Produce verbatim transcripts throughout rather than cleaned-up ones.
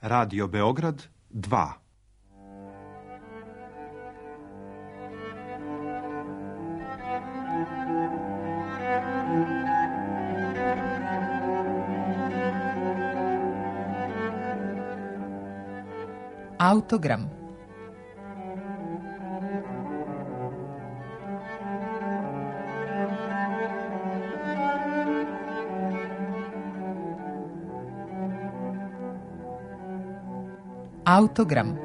Radio Beograd dva. Autogram. Autogram.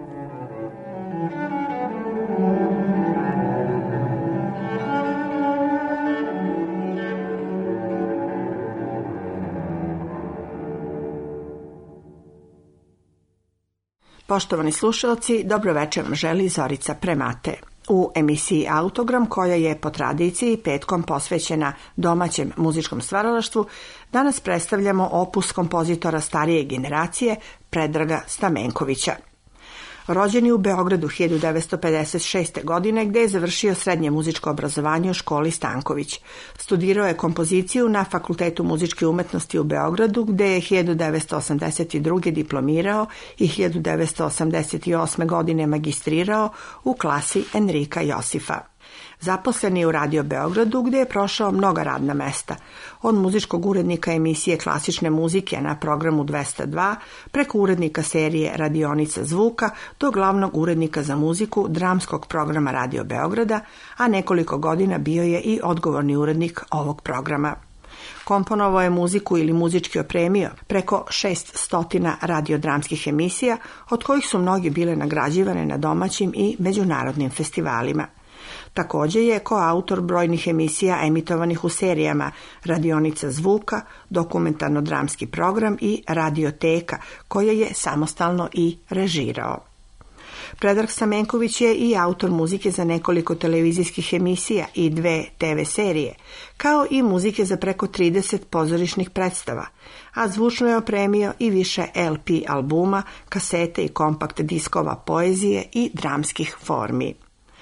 Poštovani slušalci, dobroveče vam želi Zorica Premate. U emisiji Autogram, koja je po tradiciji petkom posvećena domaćem muzičkom stvaralaštvu, danas predstavljamo opus kompozitora starije generacije Predraga Stamenkovića. Rođen je u Beogradu hiljadu devetsto pedeset šeste. godine, gde je završio srednje muzičko obrazovanje u školi Stanković. Studirao je kompoziciju na Fakultetu muzičke umetnosti u Beogradu, gde je hiljadu devetsto osamdeset druge. diplomirao i hiljadu devetsto osamdeset osme. godine magistrirao u klasi Enrika Josifa. Zaposlen je u Radio Beogradu, gde je prošao mnoga radna mesta, od muzičkog urednika emisije klasične muzike na programu dvesta dva, preko urednika serije Radionica zvuka, do glavnog urednika za muziku dramskog programa Radio Beograda, a nekoliko godina bio je i odgovorni urednik ovog programa. Komponovao je muziku ili muzički opremio preko šeststo radiodramskih emisija, od kojih su mnogi bile nagrađivane na domaćim i međunarodnim festivalima. Također je koautor brojnih emisija emitovanih u serijama Radionica zvuka, dokumentarno-dramski program i Radioteka, koje je samostalno i režirao. Predrag Stamenković je i autor muzike za nekoliko televizijskih emisija i dve te ve serije, kao i muzike za preko trideset pozorišnih predstava, a zvučno je opremio i više el pe albuma, kasete i kompakt diskova poezije i dramskih formi.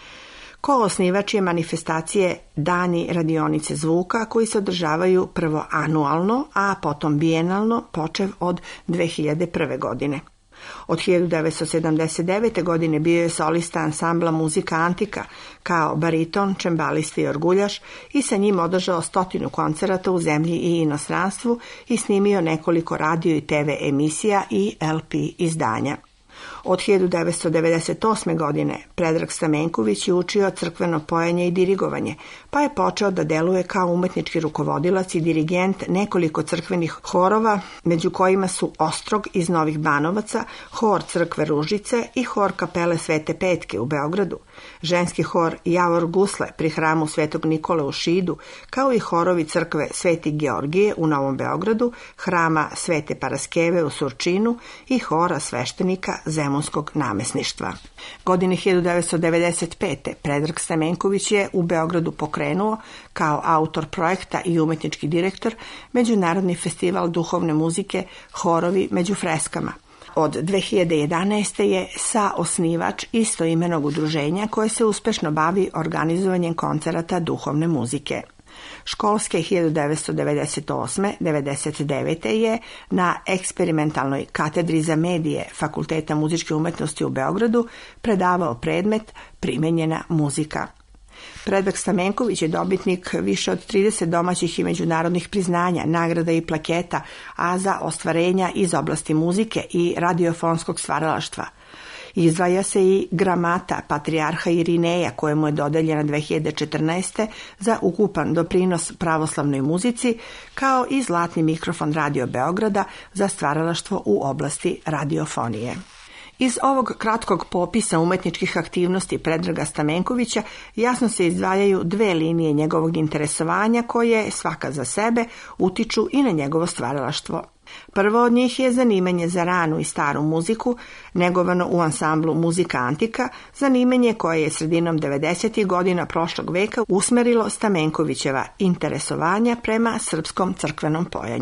Koosnivač je manifestacije Dani radionice zvuka, koji se održavaju prvo anualno, a potom bijenalno, počev od dve hiljade prve. godine. Od hiljadu devetsto sedamdeset devete. godine bio je solista ansambla Muzika Antika kao bariton, čembalista i orguljaš i sa njim održao stotinu koncerata u zemlji i inostranstvu i snimio nekoliko radio i te ve emisija i el pe izdanja. Od hiljadu devetsto devedeset osme. godine Predrag Stamenković je učio crkveno pojenje i dirigovanje, pa je počeo da deluje kao umetnički rukovodilac i dirigent nekoliko crkvenih horova, među kojima su Ostrog iz Novih Banovaca, hor crkve Ružice i hor kapele Svete Petke u Beogradu, ženski hor Javor Gusle pri hramu Svetog Nikole u Šidu, kao i horovi crkve Sveti Georgije u Novom Beogradu, hrama Svete Paraskeve u Surčinu i hora sveštenika Zemunskog namesništva. Godine hiljadu devetsto devedeset pete. Predrag Stamenković je u Beogradu pokrenuo, kao autor projekta i umetnički direktor, Međunarodni festival duhovne muzike Horovi među freskama. Od dve hiljade jedanaeste. je saosnivač istoimenog udruženja koje se uspešno bavi organizovanjem koncerata duhovne muzike. Školske hiljadu devetsto devedeset osme. devedeset devete. je na eksperimentalnoj katedri za medije Fakulteta muzičke umetnosti u Beogradu predavao predmet Primenjena muzika. Predrag Stamenković je dobitnik više od trideset domaćih i međunarodnih priznanja, nagrada i plaketa, a za ostvarenja iz oblasti muzike i radiofonskog stvaralaštva. Izdvaja se i gramata patrijarha Irineja, kojemu je dodeljena dve hiljade četrnaeste. za ukupan doprinos pravoslavnoj muzici, kao i zlatni mikrofon Radio Beograda za stvaralaštvo u oblasti radiofonije. Iz ovog kratkog popisa umetničkih aktivnosti Predraga Stamenkovića jasno se izdvajaju dve linije njegovog interesovanja koje, svaka za sebe, utiču i na njegovo stvaralaštvo. Prvo od njih je zanimanje za ranu i staru muziku, negovano u ansamblu Muzika Antika, zanimanje koje je sredinom devedesetih. godina prošlog veka usmerilo Stamenkovićeva interesovanja prema srpskom crkvenom pojanju.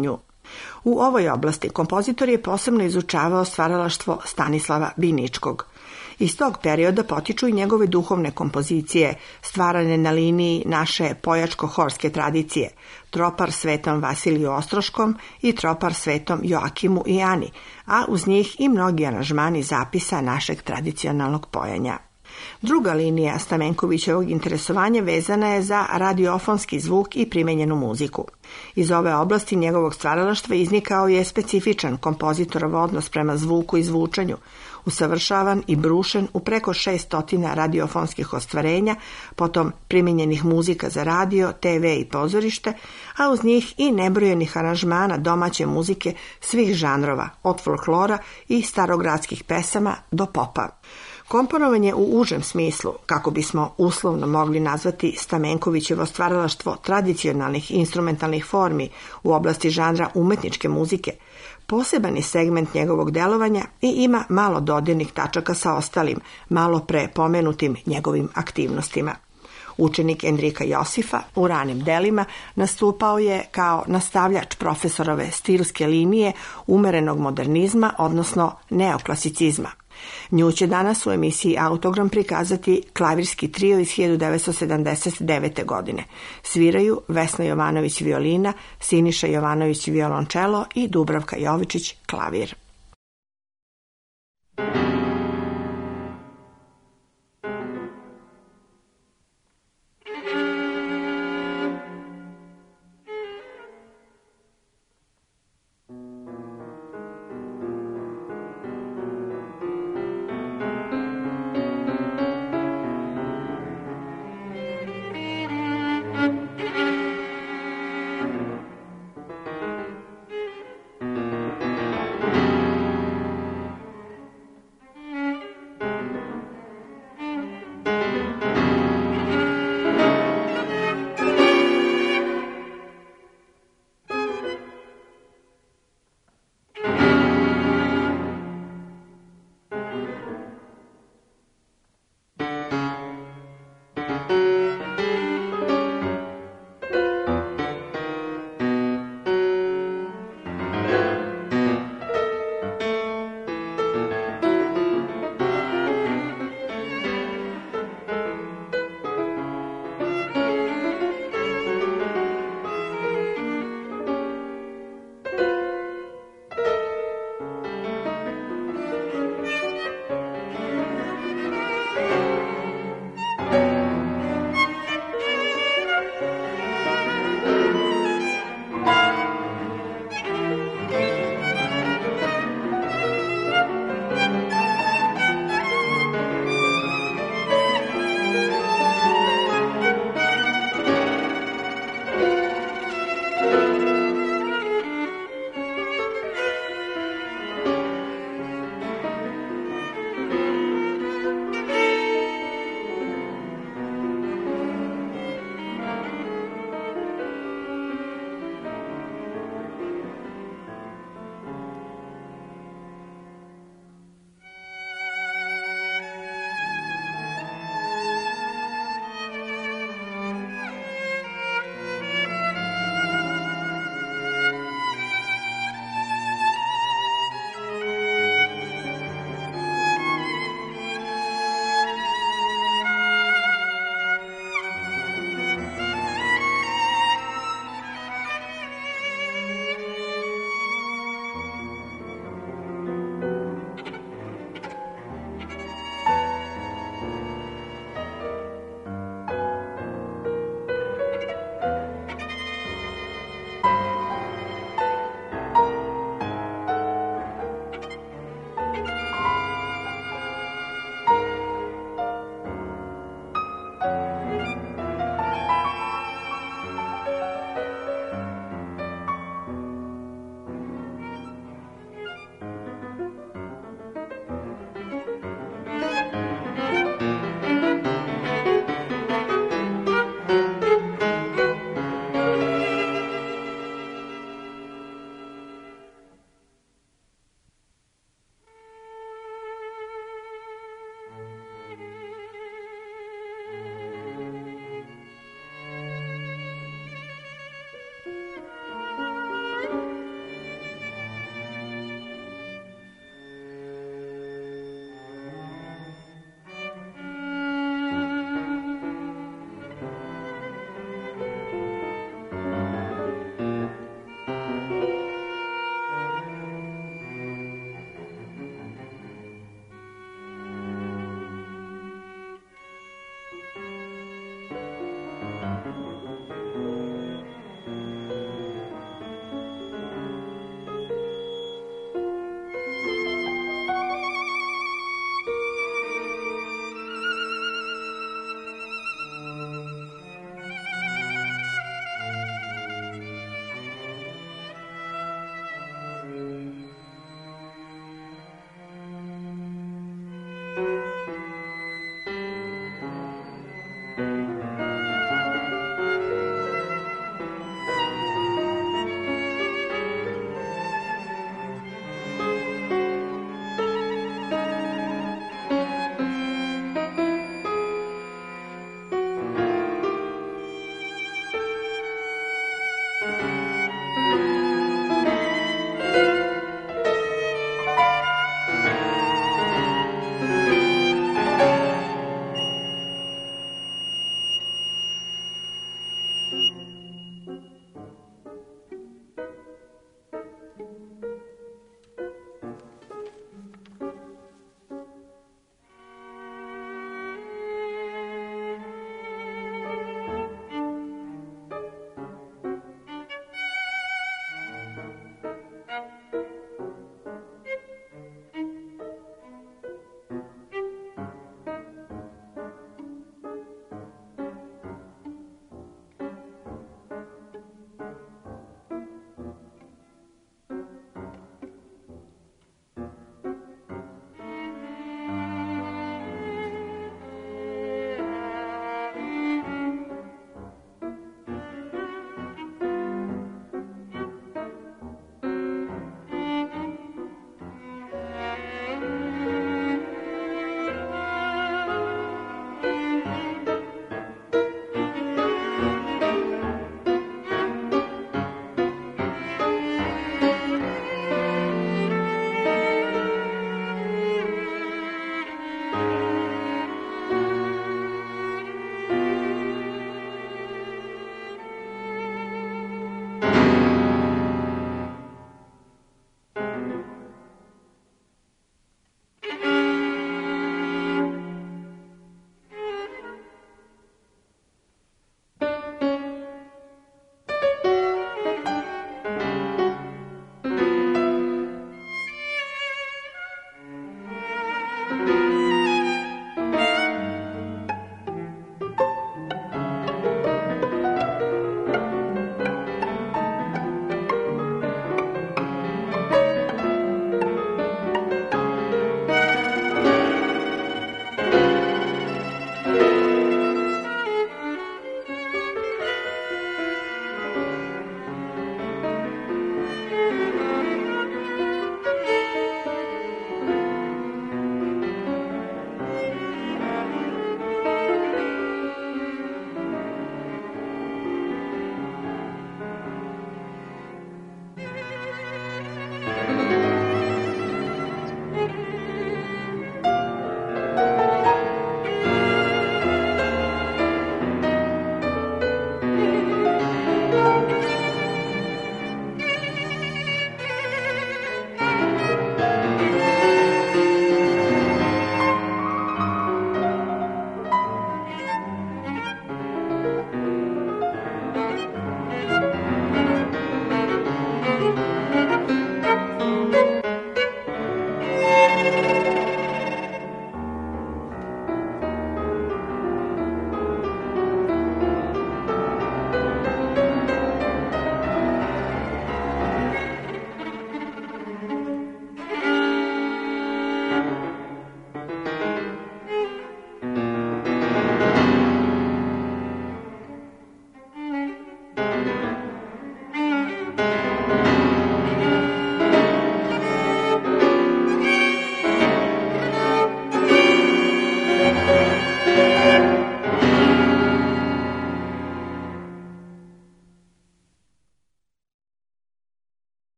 U ovoj oblasti kompozitor je posebno izučavao stvaralaštvo Stanislava Biničkog. Iz tog perioda potiču i njegove duhovne kompozicije, stvarane na liniji naše pojačko-horske tradicije, tropar svetom Vasiliju Ostroškom i tropar svetom Joakimu i Ani, a uz njih i mnogi aranžmani zapisa našeg tradicionalnog pojanja. Druga linija Stamenkovićevog interesovanja vezana je za radiofonski zvuk i primenjenu muziku. Iz ove oblasti njegovog stvaralaštva iznikao je specifičan kompozitorov odnos prema zvuku i zvučanju, usavršavan i brušen u preko šeststotina radiofonskih ostvarenja, potom primenjenih muzika za radio, te ve i pozorište, a uz njih i nebrojenih aranžmana domaće muzike svih žanrova, od folklora i starogradskih pesama do popa. Komponovanje u užem smislu, kako bismo uslovno mogli nazvati Stamenkovićevo stvaralaštvo tradicionalnih instrumentalnih formi u oblasti žanra umetničke muzike, poseban je segment njegovog delovanja i ima malo dodirnih tačaka sa ostalim, malo pre pomenutim njegovim aktivnostima. Učenik Enrika Josifa u ranim delima nastupao je kao nastavljač profesorove stilske linije umerenog modernizma, odnosno neoklasicizma. Nju će danas u emisiji Autogram prikazati klavirski trio iz hiljadu devetsto sedamdeset devete. godine. Sviraju Vesna Jovanović violina, Siniša Jovanović violončelo i Dubravka Jovičić klavir. Thank you.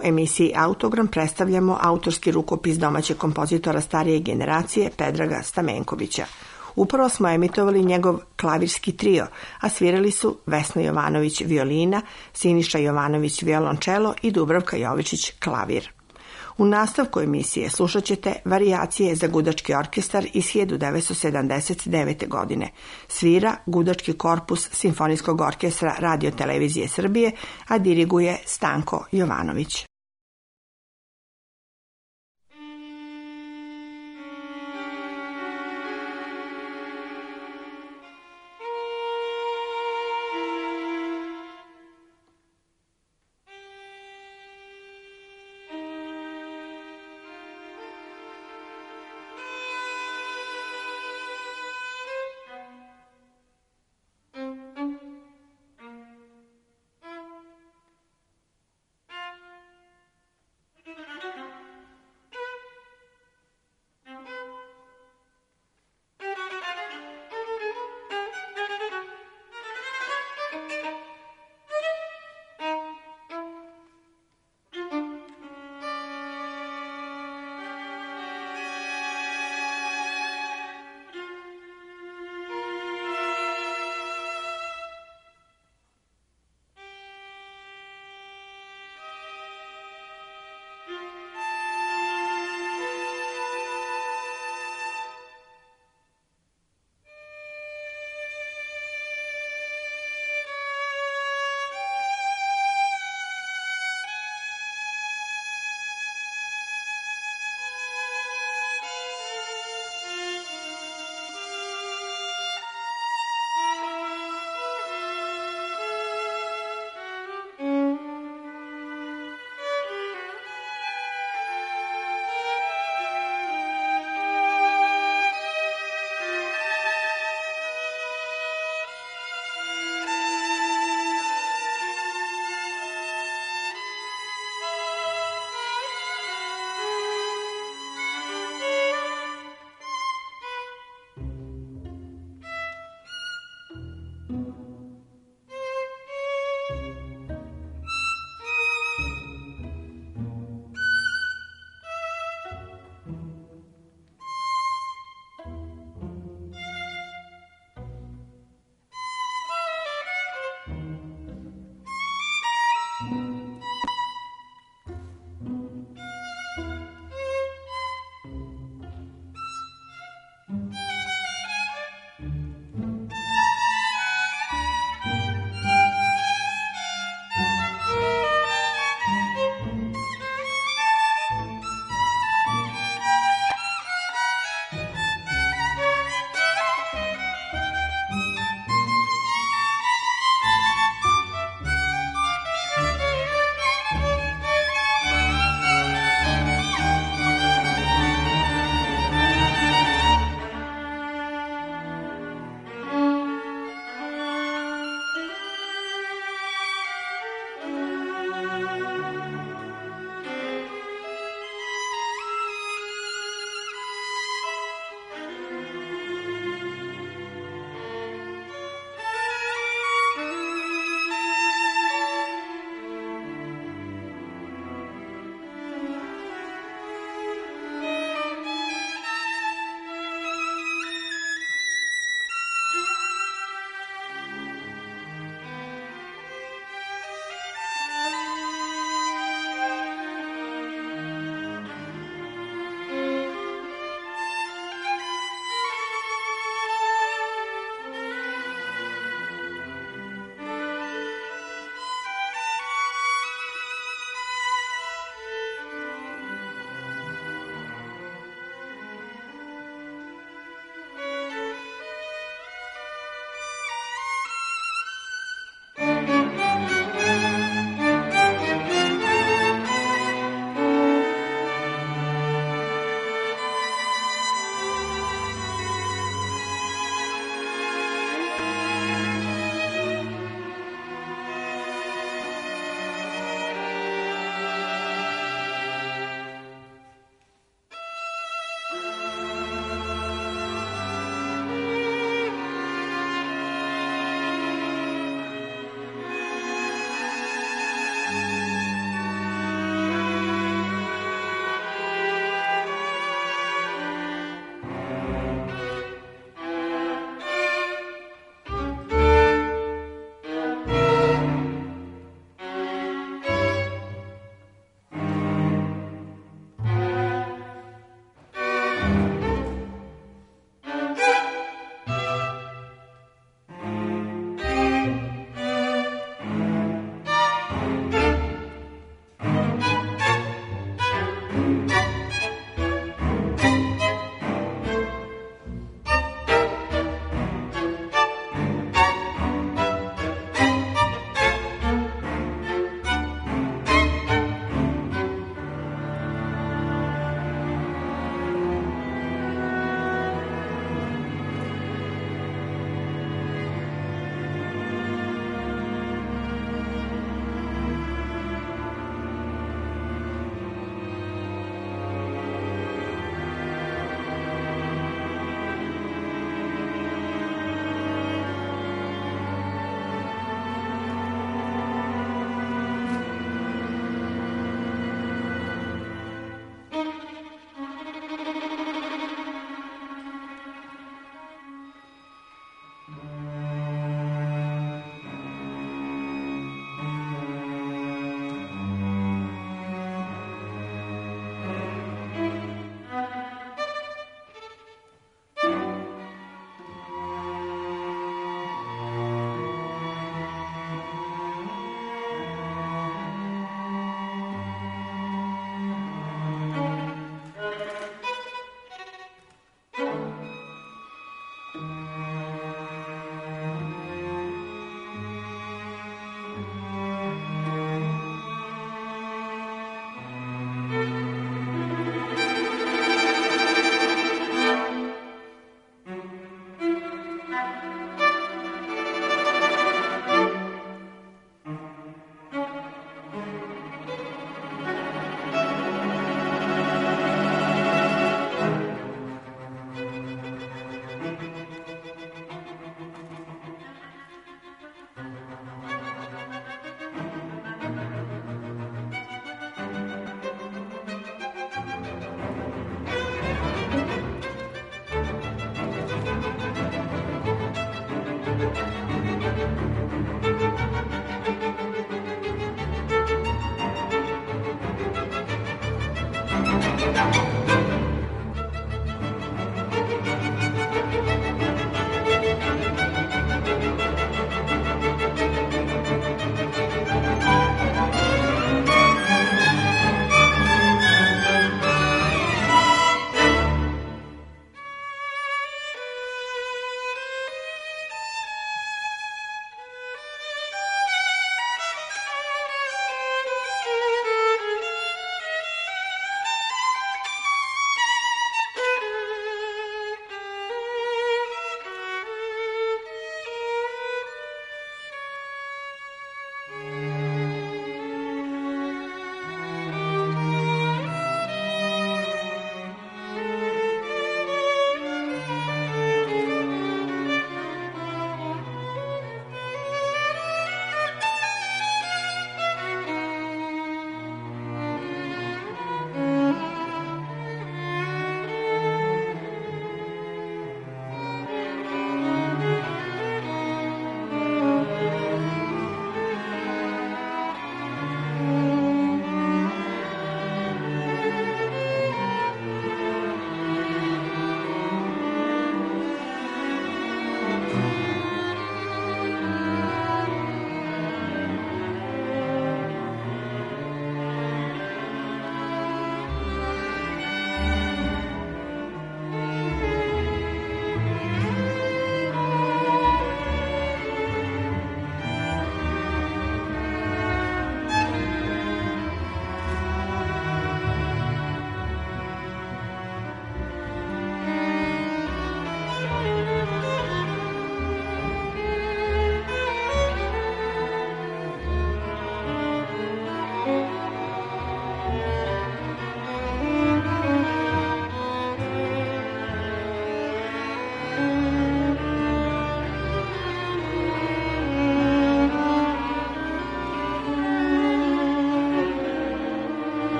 U emisiji Autogram predstavljamo autorski rukopis domaćeg kompozitora starije generacije Predraga Stamenkovića. Upravo smo emitovali njegov klavirski trio, a svirali su Vesna Jovanović violina, Siniša Jovanović violončelo i Dubravka Jovičić klavir. U nastavku emisije slušat ćete varijacije za gudački orkestar iz hiljadu devetsto sedamdeset devete. godine. Svira Gudački korpus Simfonijskog orkestra Radio televizije Srbije, a diriguje Stanko Jovanović.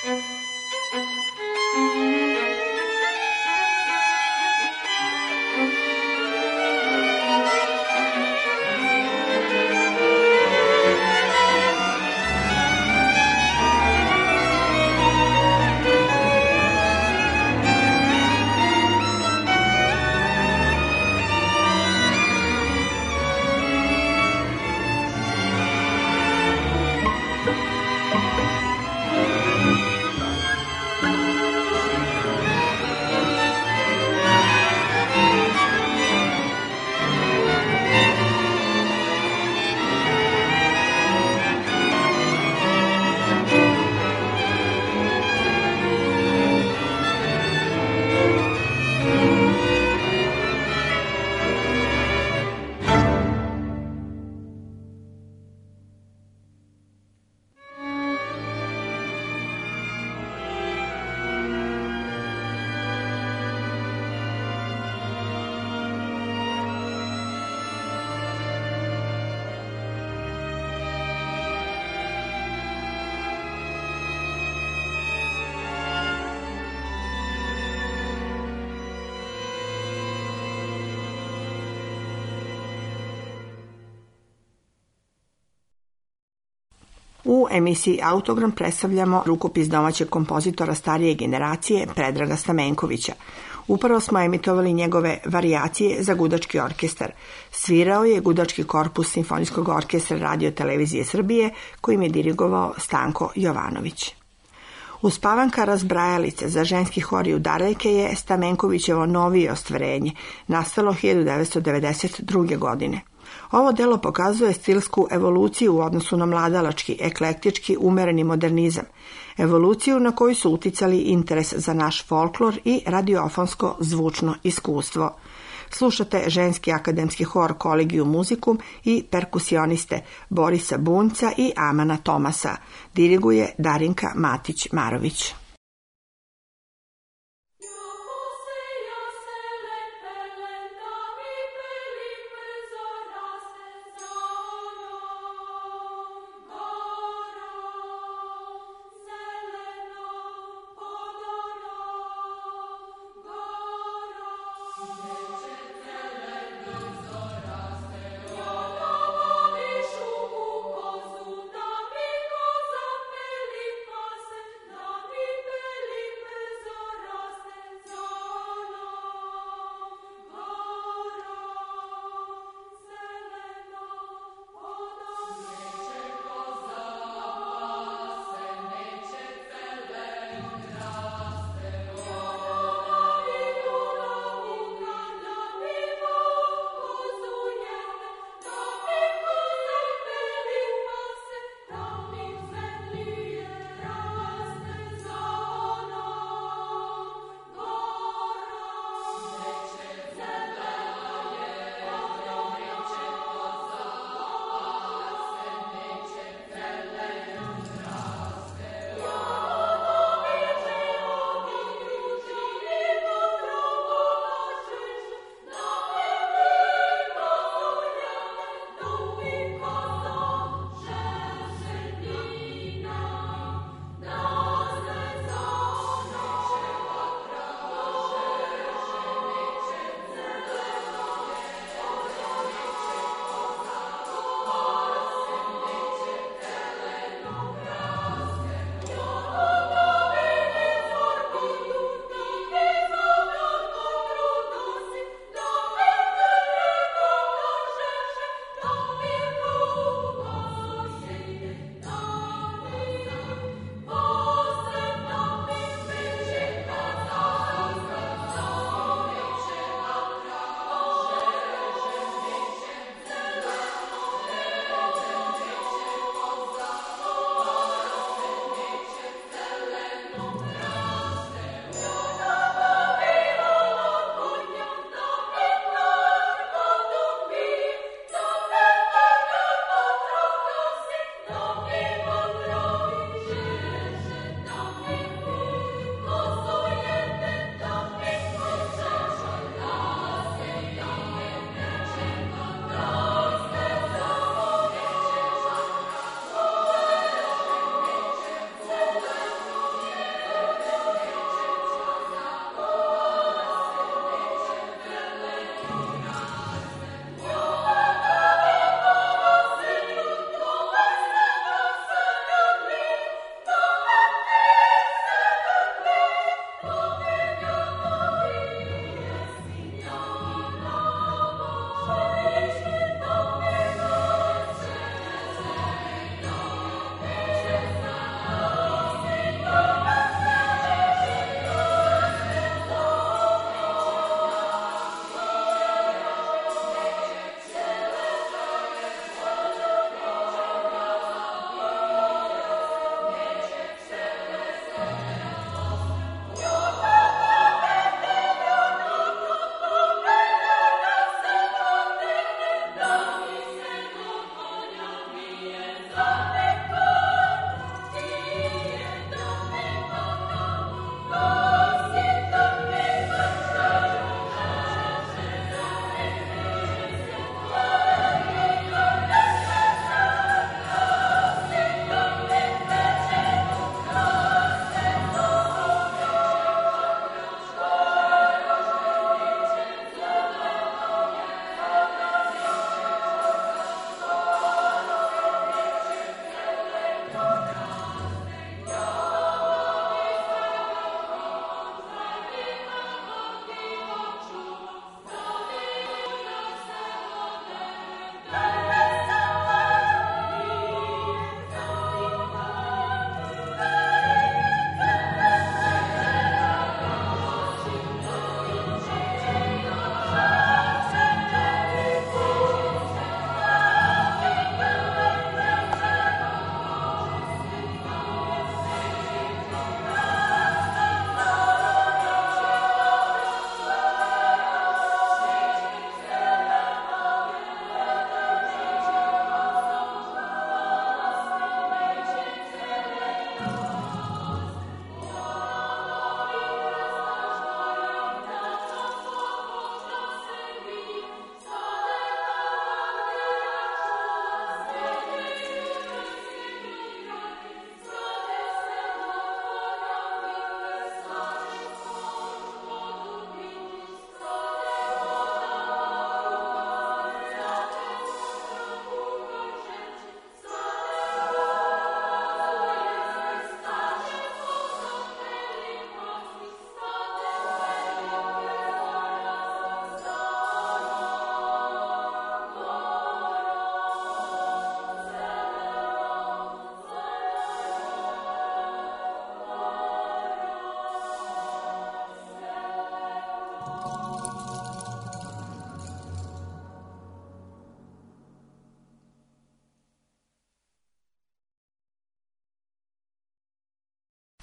U emisiji Autogram predstavljamo rukopis domaćeg kompozitora starije generacije Predraga Stamenkovića. Upravo smo emitovali njegove varijacije za gudački orkestar. Svirao je gudački korpus Simfonijskog orkestra Radio Televizije Srbije, kojim je dirigovao Stanko Jovanović. Uspavanka razbrajalice za ženski hor i udarajke je Stamenkovićevo novije ostvarenje, nastalo hiljadu devetsto devedeset druge. godine. Ovo delo pokazuje stilsku evoluciju u odnosu na mladalački, eklektički, umereni modernizam, evoluciju na koju su uticali interes za naš folklor i radiofonsko zvučno iskustvo. Slušate ženski akademski hor Collegium Musicum i perkusioniste Borisa Bunjca i Amana Tomasa. Diriguje Darinka Matić-Marović. Thank you.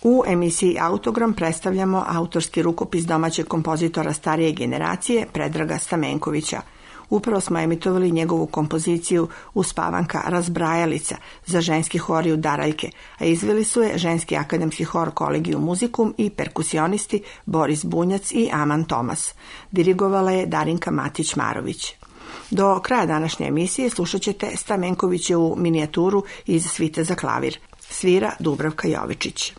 U emisiji Autogram predstavljamo autorski rukopis domaćeg kompozitora starije generacije Predraga Stamenkovića. Upravo smo emitovali njegovu kompoziciju Uspavanka razbrajalica za ženski hor i udaraljke, a izveli su je ženski akademski hor Collegium Musicum i perkusionisti Boris Bunjac i Aman Tomas. Dirigovala je Darinka Matić-Marović. Do kraja današnje emisije slušat ćete Stamenkovićevu minijaturu iz Svite za klavir. Svira Dubravka Jovičić.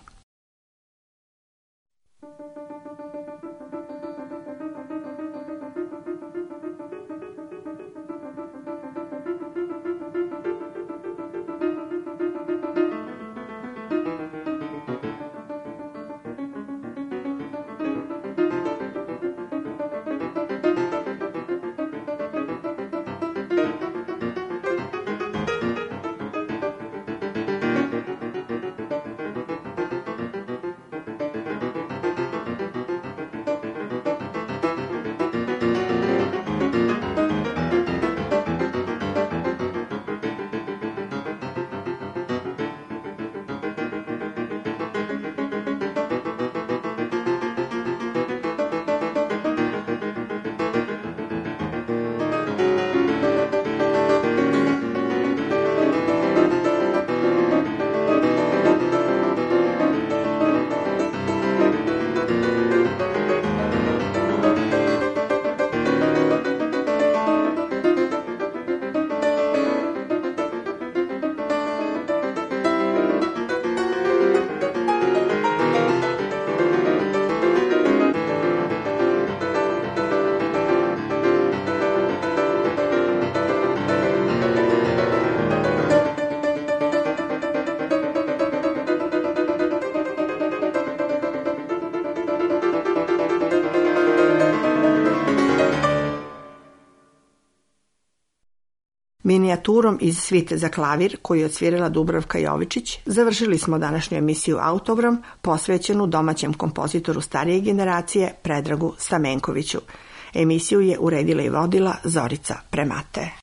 Minijaturom iz Svite za klavir, koju je odsvirala Dubravka Jovičić, završili smo današnju emisiju Autogram, posvećenu domaćem kompozitoru starije generacije Predragu Stamenkoviću. Emisiju je uredila i vodila Zorica Premate.